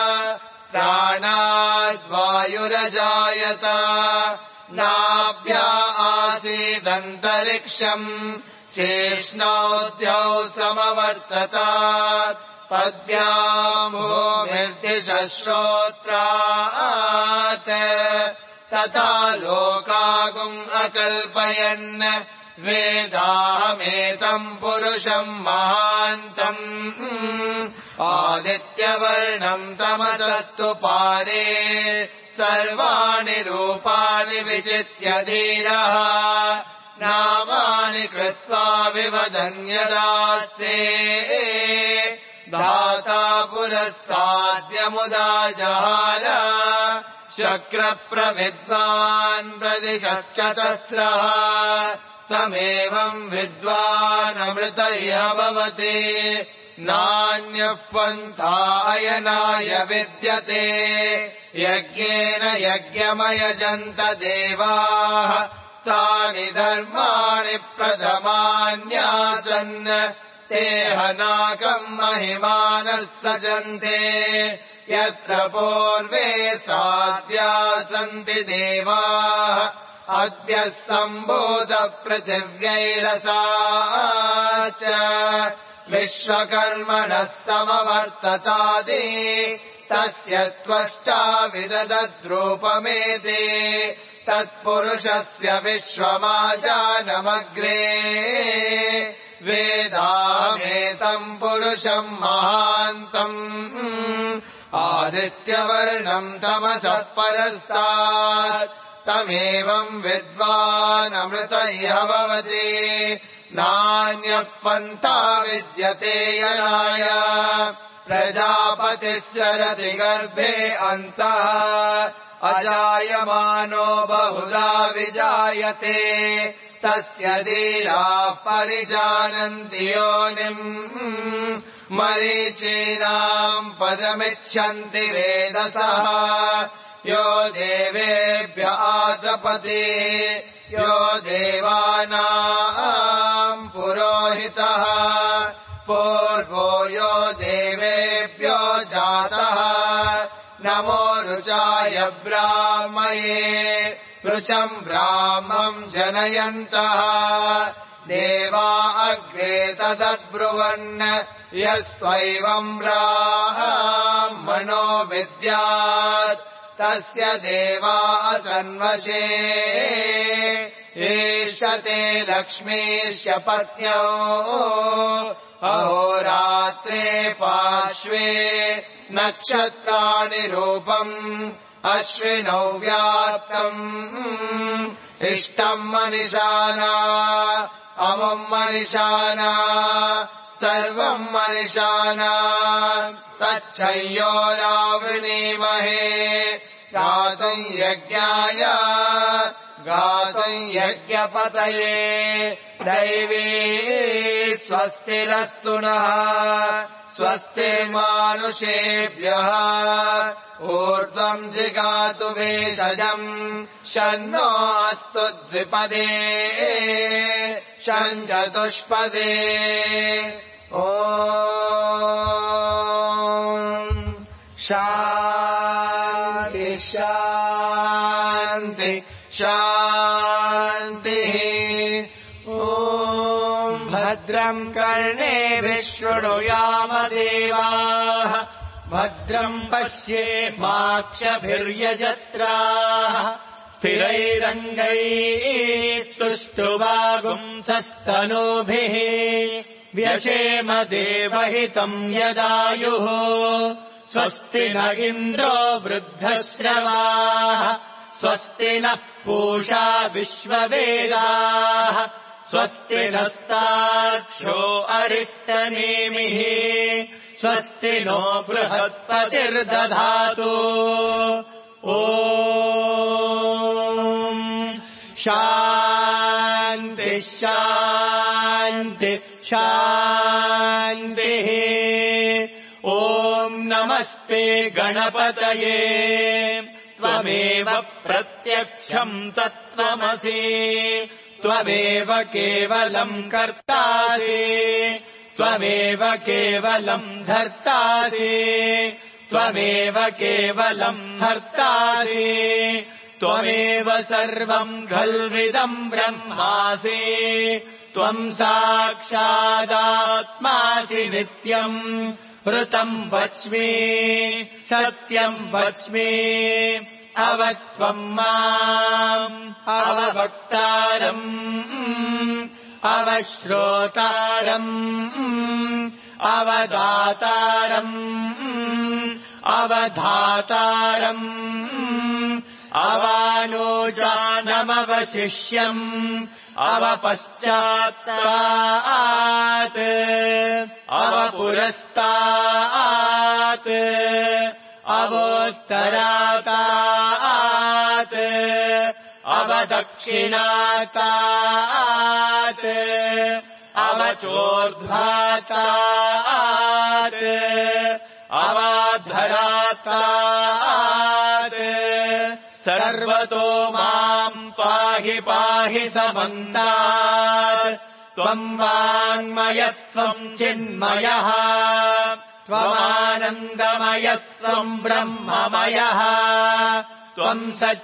प्राणाद्वायुरजायत नाभ्या आसीदन्तरिक्षम् शेष्णोद्यौ समवर्तत पद्भ्याम् भूमिर्दिशश्रोत्रात् तथा लोकागुम् अकल्पयन् वेदाहमेतम् पुरुषम् महान्तम् आदित्यवर्णम् तमसस्तु पारे सर्वाणि रूपाणि विचित्य धीरः नामानि कृत्वा विवदन्यदास्ते दाता पुरस्ताद्यमुदा जहार शक्रप्रविद्वान् प्रदिशश्चतस्रः तमेवम् विद्वानमृतयः भवति नान्यः पन्था अयनाय विद्यते यज्ञेन यज्ञमयजन्त देवाः तानि धर्माणि प्रथमान्यासन् ते हनाकम् महिमानः सजन्ते यत्र पूर्वे साध्या सन्ति देवाः अद्य सम्भूत पृथिव्यैरसा च विश्वकर्मणः समवर्ततादि तस्य त्वष्टा विदधद्रूपमेते तत्पुरुषस्य विश्वमाजानमग्रे वेदामेतम् पुरुषम् महान्तम् आदित्यवर्णम् तमसः परस्तात् तमेवम् विद्वानमृतयः भवति नान्यः पन्था विद्यते यनाय प्रजापतिश्चरति गर्भे अन्तः अजायमानो बहुधा विजायते तस्य धीराः परिजानन्ति योनिम् मरीचीनाम् पदमिच्छन्ति वेदसः यो देवेभ्य आतपति यो देवानाम् पुरोहितः पूर्वो यो देवेभ्यो जातः नमो रुचाय ब्राह्मये रुचम् ब्राह्मम् जनयन्तः देवा अग्रे तदब्रुवन् यस्त्वैवम् ब्राह्मणो विद्यात् तस्य देवा असन्वशे ईशते लक्ष्मीश्च पत्न्यो अहोरात्रे पार्श्वे नक्षत्राणि रूपम् अश्विनौ व्याप्तम् इष्टम् मनिषाना अमुम् मनिषाना सर्वम् मनिषाना तच्छयोरावृणीमहे गातुम् यज्ञाय गातुम् यज्ञपतये दैवी स्वस्तिरस्तु नः स्वस्तिर्मानुषेभ्यः ऊर्ध्वम् जिगातु भेषजम् शन्नो अस्तु द्विपदे शञ्चतुष्पदे ॐ शान्ति शान्ति शान्तिः ॐ भद्रम् कर्णेभिः शृणुयाम देवाः भद्रम् पश्येमाक्षभिर्यजत्राः स्थिरैरङ्गैः स्तुष्टुवागुंसस्तनूभिः व्यशेम देवहितम् यदायुः स्वस्ति न इन्द्रो वृद्धश्रवाः स्वस्ति नः पूषा विश्ववेदाः स्वस्ति नस्ताक्षो अरिष्टनेमिः स्वस्ति नो बृहस्पतिर्दधातु ॐ शान्ति शान्ति शान्ति शान्तिः। ॐ नमस्ते गणपतये त्वमेव प्रत्यक्षम् तत्त्वमसि त्वमेव केवलम् कर्तासि त्वमेव केवलम् धर्तासि त्वमेव केवलम् हर्तासि त्वमेव सर्वम् खल्विदम् ब्रह्मासि त्वम् साक्षादात्मासि नित्यम् ऋतम् वच्मि सत्यम् वच्मि अवत्वम् माम् अववक्तारम् अवश्रोतारम् अवदातारम् अवधातारम् अवानोजानमवशिष्यम् अवपश्चात्तात् अवपुरस्तात् अवोत्तरातात् अवदक्षिणातात् अवचोर्ध्वातात् अवाधरातात् सर्वतो माम् पाहि पाहि समन्तात् त्वम् वाङ्मयस्त्वम् चिन्मयः त्वमानन्दमयस्त्वम् ब्रह्ममयः त्वम्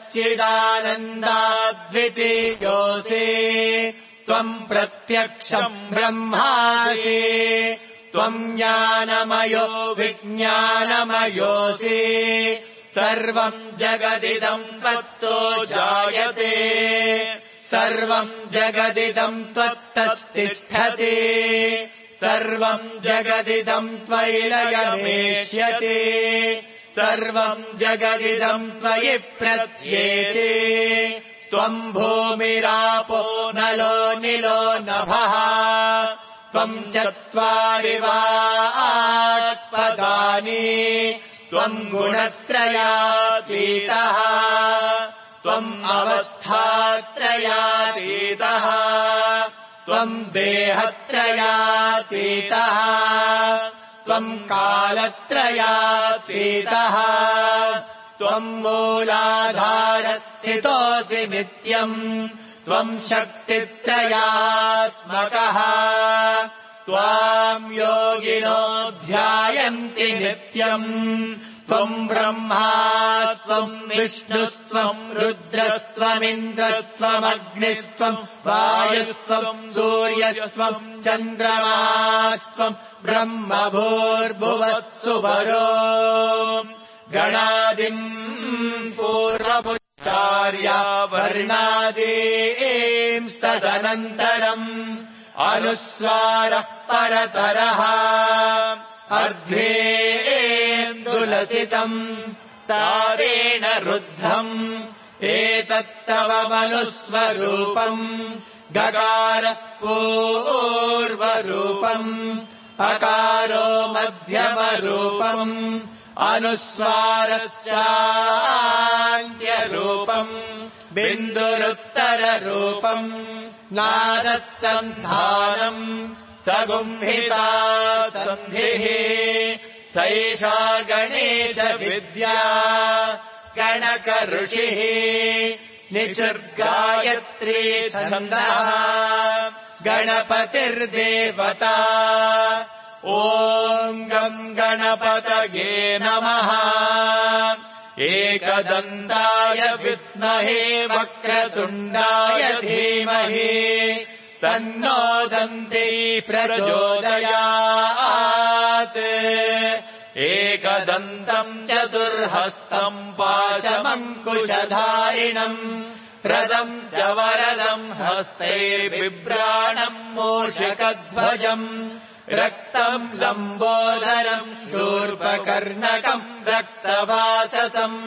सच्चिदानन्दाद्वितीयोऽसि त्वम् प्रत्यक्षम् ब्रह्मासि त्वम् ज्ञानमयो विज्ञानमयोऽसि सर्वम् जगदिदम् त्वत्तो जायते सर्वम् जगदिदम् त्वत्तस्तिष्ठति सर्वम् जगदिदम् त्वयि लयमेष्यति सर्वम् जगदिदम् त्वयि प्रत्येते त्वम् भूमिरापो नलो निलो नभः त्वम् चत्वारि वाक्पदानि त्वम् गुणत्रयातीतः त्वम् अवस्थात्रयातीतः त्वम् देहत्रयातीतः त्वम् कालत्रयातीतः त्वम् मूलाधारस्थितोऽसि नित्यम् त्वम् शक्तित्रयात्मकः त्वाम् योगिनो ध्यायन्ति नित्यम् त्वम् ब्रह्मा त्वम् विष्णुस्त्वम् रुद्रस्त्वमिन्द्रस्त्वमग्निस्त्वम् वायुस्त्वम् सूर्यस्त्वम् चन्द्रमास्त्वम् ब्रह्म भूर्भुवत्सुवरो गणादिम् पूर्वपुच्चार्या वर्णादींस्तदनन्तरम् अनुस्वारः परतरः अर्धेन्दुलसितम् तारेण रुद्धम् एतत्तव मनुस्वरूपम् गकारः पूर्वरूपम् अकारो मध्यमरूपम् अनुस्वारश्चान्त्यरूपम् बिन्दुरुत्तररूपम् नादः सन्धानम् सगुंहिता सन्धिः सैषा गणेशविद्या गणकऋषिः निचुर्गायत्री छन्दः गणपतिर्देवता ॐ गम् गणपतये नमः एकदन्ताय विद्महे वक्रतुण्डाय धीमहि तन्नो दन्ती प्रचोदयात् एकदन्तम् चतुर्हस्तम् पाशमङ्कुशधारिणम् रदम् च वरदम् हस्तैर्बिभ्राणम् मूषकध्वजम् रक्तम् लम्बोदरम् शूर्पकर्णकम् रक्तवाससम्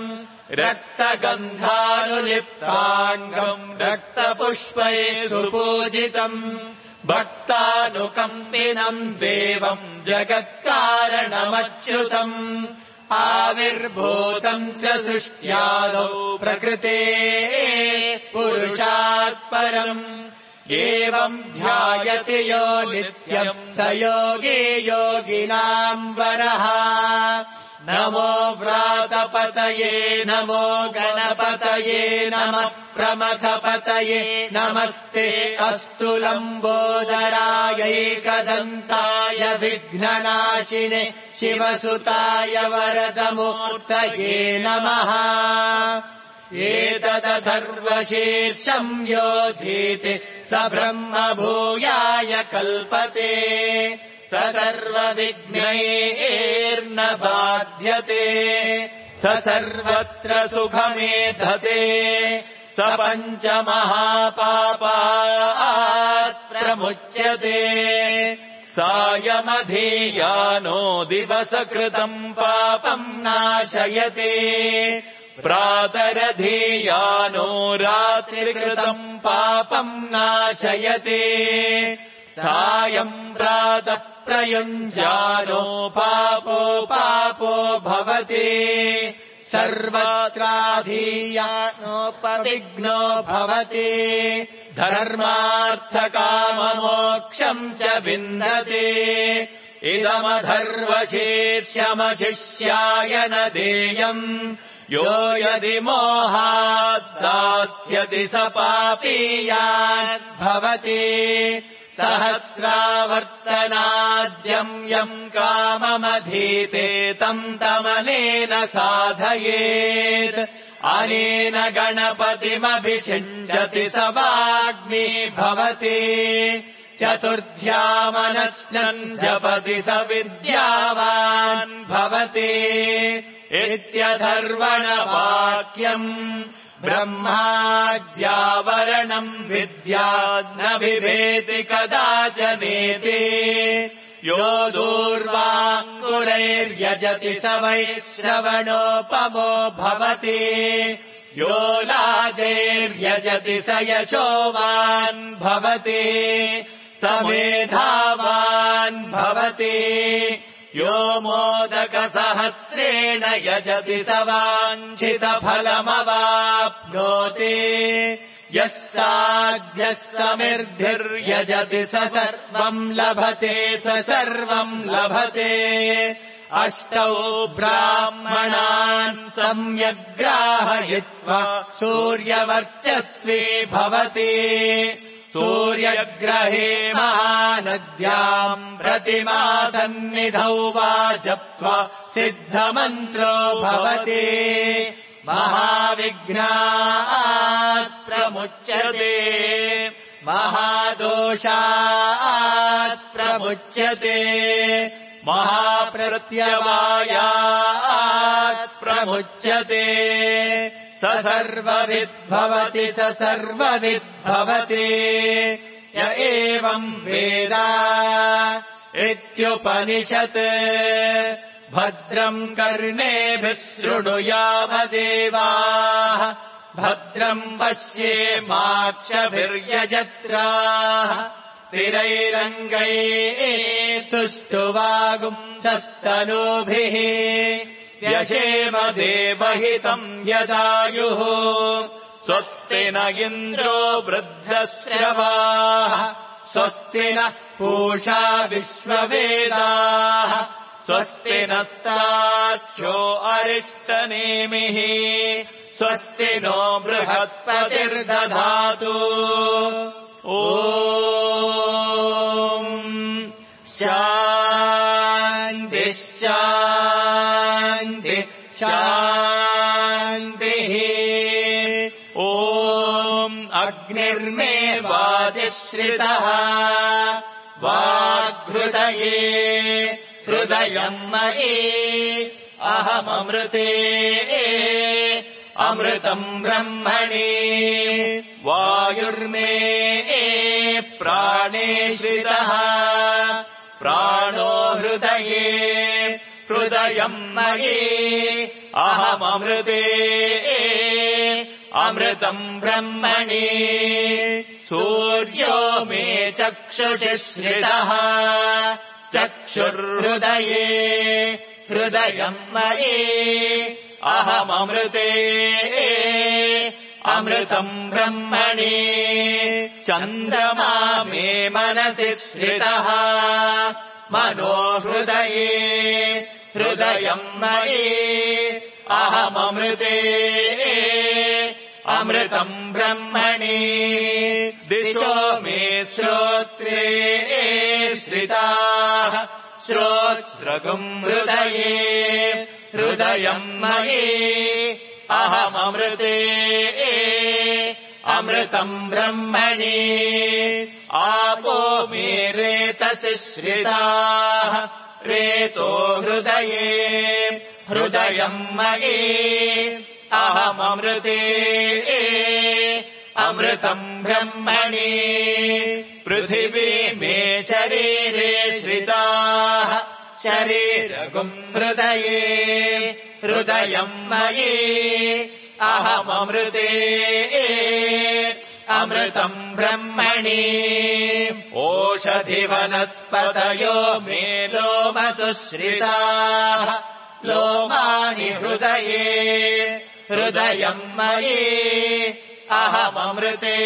रक्तगन्धानुलिप्ताङ्गम् रक्तपुष्पैः सुपूजितम् भक्तानुकम्पिनम् देवम् जगत्कारणमच्युतम् आविर्भूतम् च सृष्ट्यादौ प्रकृते पुरुषात् परम् एवम् ध्यायति यो नित्यम् स योगी योगिनाम् वरः। नमो व्रातपतये नमो गणपतये नमः प्रमथपतये नमस्ते अस्तु लम्बोदरायैकदन्ताय विघ्ननाशिने शिवसुताय वरदमूर्तये नमः। एतदथर्वशीर्षम् योधीति स ब्रह्म भूयाय कल्पते स सर्वविघ्नैर्न बाध्यते स सर्वत्र सुखमेधते स पञ्चमहापापात् प्रमुच्यते। सायमधीयानो दिवसकृतम् पापम् नाशयते प्रातरधीयानो रात्रिकृतम् पापम् नाशयते। सायम् प्रातः प्रयुञ्जानो पापो पापो भवति सर्वत्राधीयानोपविघ्नो भवति धर्मार्थकाममोक्षम् च विन्दते। इदमथर्वशीर्षमशिष्याय न देयम् यो यदि मोहाद्दास्यति स पापीयाद्भवति। सहस्रावर्तनाद्यम् यम् काममधीते तम् तमनेन साधयेत् अनेन गणपतिमभिषिञ्चति स वाग्मी भवति। चतुर्थ्यामनश्चम् जपति स विद्यावान् भवति इत्यथर्वणवाक्यम्। ब्रह्माद्यावरणम् विद्यान्न बिभेति कदाचनेति यो दूर्वाङ्कुरैर्यजति स वै श्रवणोपमो भवति यो लाजैर्यजति स यशोवान् भवति स मेधावान् भवति यो मोदकसहस्रेण यजति स वाञ्छितफलमवाप्नोति यः साध्यः समिर्धिर्यजति स सर्वम् लभते स सर्वम् लभते। अष्टौ ब्राह्मणान् सम्यग्राहयित्वा सूर्यवर्चस्वी भवति सूर्यग्रहे महानद्याम् प्रतिमासन्निधौ वा जप्त्वा सिद्धमन्त्रो भवति महाविघ्नात् प्रमुच्यते महादोषात् प्रमुच्यते महाप्रत्यवायात् प्रमुच्यते स सर्वविद्भवति स सर्वविद्भवति य एवम् वेद इत्युपनिषत्। भद्रम् कर्णेभिः शृणुयामदेवाः भद्रम् पश्येमाक्षभिर्यजत्राः स्थिरैरङ्गैः सुष्ठुवागुंसस्तनूभिः व्यशेम देवहितम् यदायुः स्वस्ति न इन्द्रो वृद्धश्रवाः स्वस्ति नः पूषा विश्ववेदाः स्वस्ति नस्तार्क्ष्यो अरिष्टनेमिः स्वस्ति नो बृहस्पतिर्दधातु। ॐ शान्तिः शान्तिः शान्तिः। ॐ अग्निर्मे वाजिश्रितः वाग्हृदये हृदयम् मयि अहममृते अमृतम् ब्रह्मणि वायुर्मे प्राणे श्रितः प्राणो हृदये हृदयम् मयि अहममृते अमृतम् ब्रह्मणि सूर्यो मे चक्षुषि श्रितः चक्षुर्हृदये हृदयम् मयि अहममृते अमृतम् ब्रह्मणि चन्द्रमा मे मनसि श्रितः मनो हृदये हृदयम् मयि अहममृते अमृतम् ब्रह्मणि दिशो मे श्रोत्रे श्रिताः श्रोत्रगुम् हृदये हृदयम् मयि अहममृते अमृतम् ब्रह्मणि आपो मे रेतसि श्रिताः रेतो हृदये हृदयम् मयि अहममृते अमृतम् ब्रह्मणि पृथिवी मे शरीरे श्रिताः शरीरगुम् हृदये हृदयम् मयि अहममृते अमृतम् ब्रह्मणि ओषधिवनस्पतयो मे लोमसु श्रिताः लोमानि हृदये हृदयम् मयि अहममृते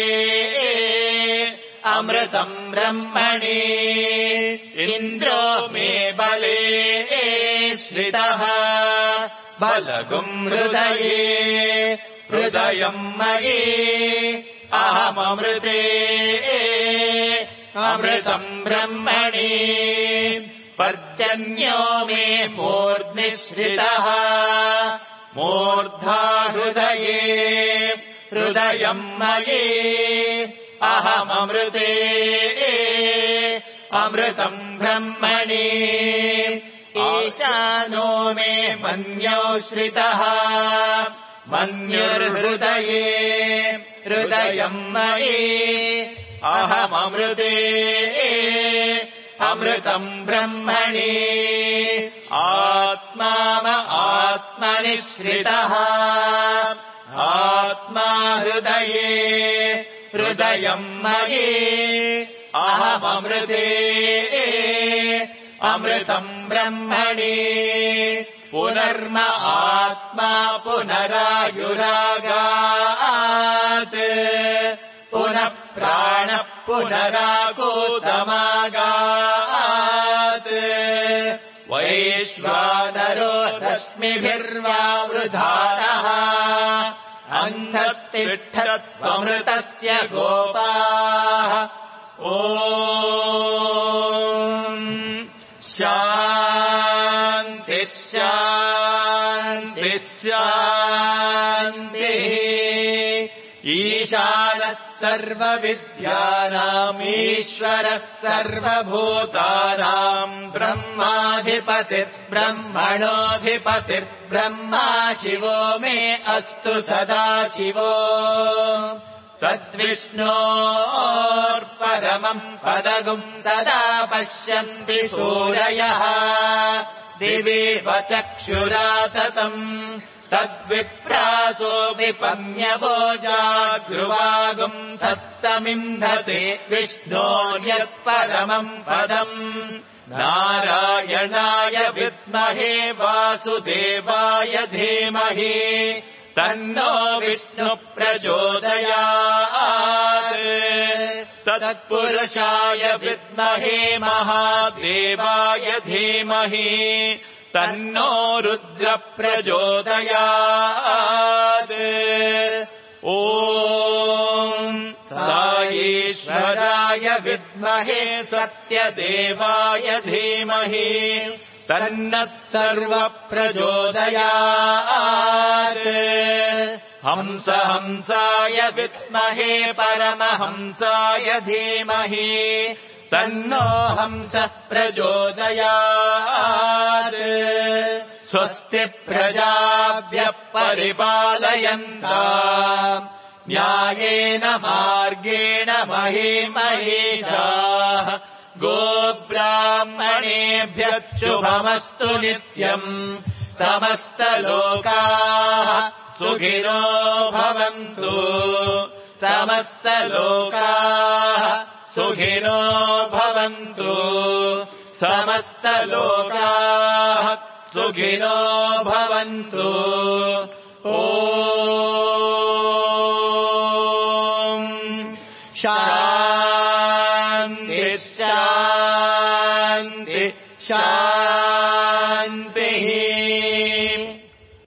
अमृतम् ब्रह्मणि इन्द्रो मे बले श्रितः बलगुम् हृदये हृदयम् मयि अहममृते अमृतम् ब्रह्मणि पर्जन्यो मे मूर्ध्नि श्रितः मूर्धा हृदये हृदयम् मयि अहममृते अमृतम् ब्रह्मणि ईशानो मे मन्यो श्रितः मन्युर्हृदये हृदयम् मयि अहममृते अमृतम् ब्रह्मणि आत्मा आत्मनि श्रितः आत्मा हृदये हृदयम् मयि अहममृते अमृतम् ब्रह्मणि पुनर्म आत्मा पुनरायुरागात् पुनः प्राणः पुनराकूतमागात् वैश्वानरो रश्मिभिर्वावृधानः अन्धस्तिष्ठत्वमृतस्य गोपाः ॐ शान्ति शान्ति शान्तिः ईशानः सर्वविद्यानाम् ईश्वरः सर्वभूतानाम् ब्रह्माधिपतिर्ब्रह्मणोऽधिपतिर्ब्रह्मा शिवो मे अस्तु सदा शिवो तद्विष्णोर्परमम् पदगुम् सदा पश्यन्ति सूरयः दिवीव चक्षुराततम् तद्विप्रासो विपन्यवो जागृवागुम् सत्समिन्धते विष्णोर्यत्परमम् पदम् नारायणाय विद्महे वासुदेवाय धीमहि तन्नो विष्णु प्रचोदयात् तत्पुरुषाय विद्महे महादेवाय धीमहि तन्नो रुद्र प्रचोदयात् ॐ साईश्वराय विद्महे सत्यदेवाय धीमहि तन्नः सर्वः प्रचोदयात् हंस हंसाय विद्महे परमहंसाय धीमहि तन्नो हंसः प्रचोदयात् स्वस्ति प्रजाभ्यः परिपालयन्ताम् न्यायेन मार्गेण महीमहीषाः गोब्राह्मणेभ्यः शुभमस्तु नित्यम् समस्तलोकाः सुखिनो भवन्तु समस्तलोकाः सुखिनो भवन्तु समस्तलोकाः सुखिनो भवन्तु ॐ शान्ति शान्ति शान्ति